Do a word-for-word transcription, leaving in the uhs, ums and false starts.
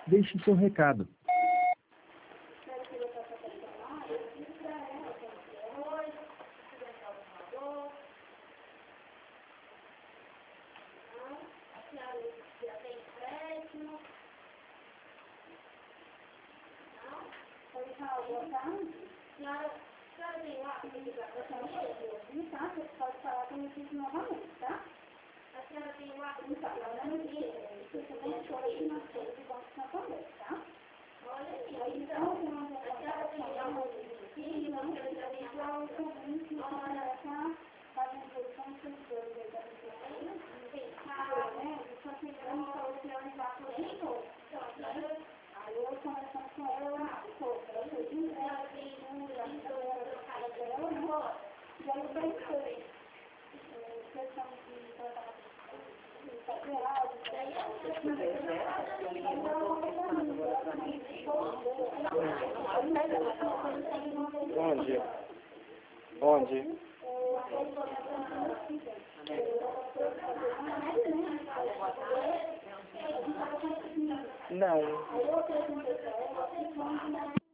Deixe seu recado. Senhora, senhora tem lá, eu chamo você, tá? Você pode falar comigo novamente, tá? A senhora tem lá, então, ela não tem, você também foi na coisa de construção também, tá? Olha aí, então, a senhora tem lá um pouquinho, não quero saber igual o seguinte, olha, tá? Fazendo produção de sensores aí da pessoa, não tem cara, né? Só que eu não falou que ela já por dentro, então, aí eu conversando com ela, ela ficou, ela foi de ela tem um, ela trocada dela, né? E aí eu pensei, questão de tratar Onde? Onde? Não.